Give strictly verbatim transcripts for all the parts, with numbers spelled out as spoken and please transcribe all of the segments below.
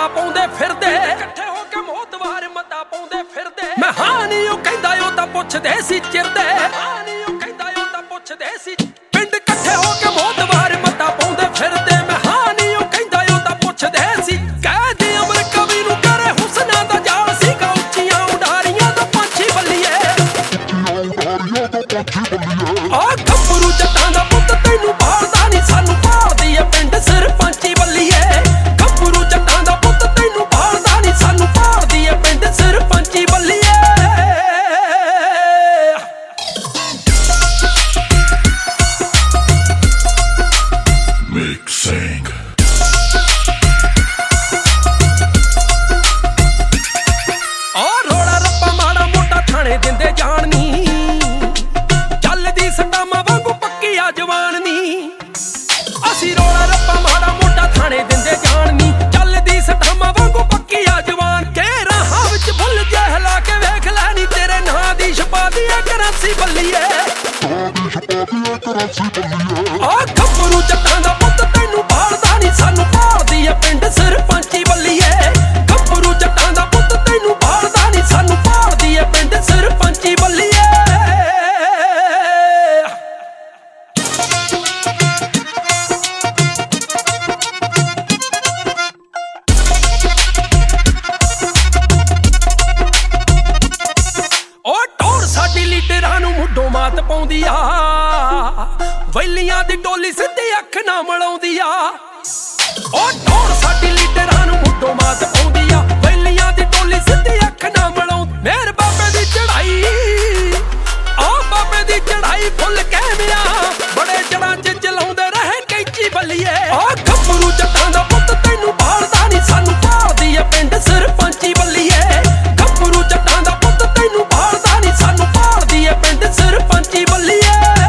ਪਾਉਂਦੇ ਫਿਰਦੇ ਇਕੱਠੇ ਹੋ ਕੇ ਮੋਤਵਾਰ ਮਤਾ ਪਾਉਂਦੇ ਫਿਰਦੇ ਮੈਂ ਹਾਂ ਨੀ ਉਹ ਕਹਿੰਦਾ ਉਹ ਤਾਂ ਪੁੱਛਦੇ ਸੀ ਚਿਰਦੇ ਹਾਂ ਨੀ ਉਹ ਕਹਿੰਦਾ ਉਹ ਤਾਂ ਪੁੱਛਦੇ ਸੀ ਪਿੰਡ ਇਕੱਠੇ ਹੋ ਕੇ ਮੋਤਵਾਰ ਮਤਾ ਪਾਉਂਦੇ ਫਿਰਦੇ ਮੈਂ ਹਾਂ ਨੀ ਉਹ ਕਹਿੰਦਾ ਉਹ ਤਾਂ ਪੁੱਛਦੇ ਸੀ ਕਹਿ ਦੇ ਅਮਰ ਕਵੀ ਨੂੰ ਕਰੇ ਹੁਸਨਾ ਦਾ ਜਾਲ ਸੀਗਾ ਉੱਚੀਆਂ ਉਡਾਰੀਆਂ ਤੋਂ ਪੰਛੀ ਬੱਲੀਏ ਆ ਗੱਭਰੂ ਜੱਟਾਂ ਦਾ ਪੁੱਤ ਤੈਨੂੰ ਭਾਲਦਾ ਨੀ ਸਾਨੂੰ ਭਾਲਦੀ ਏ ਪਿੰਡ ਸਰਪੰਚੀ ਬੱਲੀਏ ਗੱਭਰੂ ਜੱਟਾਂ ਦਾ ਪੁੱਤ ਤੈਨੂੰ ਭਾਲਦਾ ਨੀ ਸਾਨੂੰ ਭਾਲਦੀ ਏ ਪਿੰਡ ਸਰਪੰਚੀ ਬੱਲੀਏ Mixing ਆ ਰੋਲਾ ਰੱਪਾ ਮਾੜਾ ਮੋਟਾ ਥਾਣੇ ਦਿੰਦੇ ਜਾਣ ਨੀ ਚੱਲਦੀ ਸਟਾਮਾਂ ਵਾਂਗੂ ਪੱਕੀ ਆ ਜਵਾਨ ਨੀ ਅਸੀਂ ਰੋਲਾ ਰੱਪਾ ਮਾੜਾ ਮੋਟਾ ਥਾਣੇ ਦਿੰਦੇ ਜਾਣ ਨੀ ਚੱਲਦੀ ਸਟਾਮਾਂ ਵਾਂਗੂ ਪੱਕੀ ਆ ਜਵਾਨ ਕੇ ਰਾਹਾਂ ਵਿੱਚ ਭੁੱਲ ਜਾ ਹਿਲਾ ਕੇ ਵੇਖ ਲੈ ਨੀ ਤੇਰੇ ਨਾਂ ਦੀ ਛਪਾ ਦੀ ਏ ਕਰਾਚੀ ਬੱਲੀਏ ਆ ਗੱਭਰੂ ਜੱਟਾਂ ਦਾ ਪੁੱਤ ਤੈਨੂੰ ਭਾਲਦਾ ਨੀ ਸਾਨੂੰ ਭਾਲਦੀ ਏ ਪਿੰਡ ਸਰਪੰਚੀ ਬੱਲੀਏ ਗੱਭਰੂ ਜੱਟਾਂ ਦਾ ਪੁੱਤ ਤੈਨੂੰ ਭਾਲਦਾ ਨੀ ਸਾਨੂੰ ਭਾਲਦੀ ਏ ਪਿੰਡ ਸਰਪੰਚੀ ਬੱਲੀਏ ਉਹ ਟੌਰ ਸਾਡੀ ਲੀਡਰਾਂ ਨੂੰ ਮੁੱਢੋਂ ਮਾਤ ਪਾਉਂਦੀ ਆ ਵੈਲੀਆਂ ਦੀ ਟੋਲੀ ਸਿੱਧੀ ਅੱਖ ਨਾ ਮਲਾਉਂਦੀ ਆ ਉਹ ਟੌਰ ਸਾਡੀ ਲੀਡਰਾਂ ਨੂੰ ਮੁੱਢੋਂ ਮਾਤ ਪਾਉਂਦੀ ਆ ਵੈਲੀਆਂ ਦੀ ਟੋਲੀ ਸਿੱਧੀ ਅੱਖ ਨਾ ਮਲਾਉਂਦੀ ਮੇਰ ਬਾਬੇ ਦੀ ਚੜਾਈ ਆ ਬਾਬੇ ਦੀ ਚੜਾਈ ਫੁੱਲ ਕਹਿਮਿਆ ਬੜੇ ਜੜਾਂ 'ਚ ਚਲਾਉਂਦੇ ਰਹੇ ਕੈਂਚੀ ਬੱਲੀਏ ਆ ਗੱਭਰੂ ਜੱਟਾਂ ਦਾ ਪੁੱਤ ਤੈਨੂੰ ਭਾਲਦਾ ਨੀ ਸਾਨੂੰ ਭਾਲਦੀ ਏ ਪਿੰਡ ਸਰਪੰਚੀ ਬੱਲੀਏ ਗੱਭਰੂ ਜੱਟਾਂ ਦਾ ਪੁੱਤ ਤੈਨੂੰ ਭਾਲਦਾ ਨੀ ਸਾਨੂੰ ਭਾਲਦੀ ਏ ਪਿੰਡ ਸਰਪੰਚੀ ਬੱਲੀਏ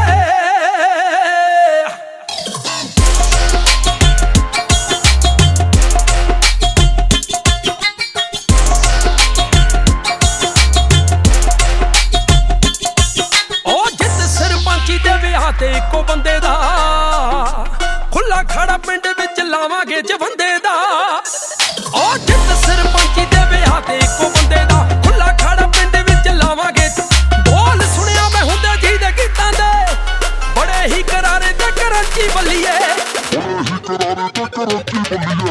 ਦੇ ਵਿਆਹ ਤੇ ਇੱਕੋ ਬੰਦੇ ਦਾ ਖੁੱਲਾ ਖੜਾ ਪਿੰਡ ਵਿੱਚ ਲਾਵਾਂਗੇ ਜਵੰਦੇ ਦਾ ਉਹ ਜਿੱਤ ਸਰਪੰਚੀ ਦੇ ਵਿਆਹ ਤੇ ਇੱਕੋ ਬੰਦੇ ਦਾ ਖੁੱਲਾ ਖੜਾ ਪਿੰਡ ਵਿੱਚ ਲਾਵਾਂਗੇ ਬੋਲ ਸੁਣਿਆ ਮੈਂ ਹੁੰਦੇ ਜੀ ਦੇ ਗੀਤਾਂ ਦੇ ਬੜੇ ਹੀ ਕਰਾਰੇ ਤੇ ਕਰਾਚੀ ਬੱਲੀਏ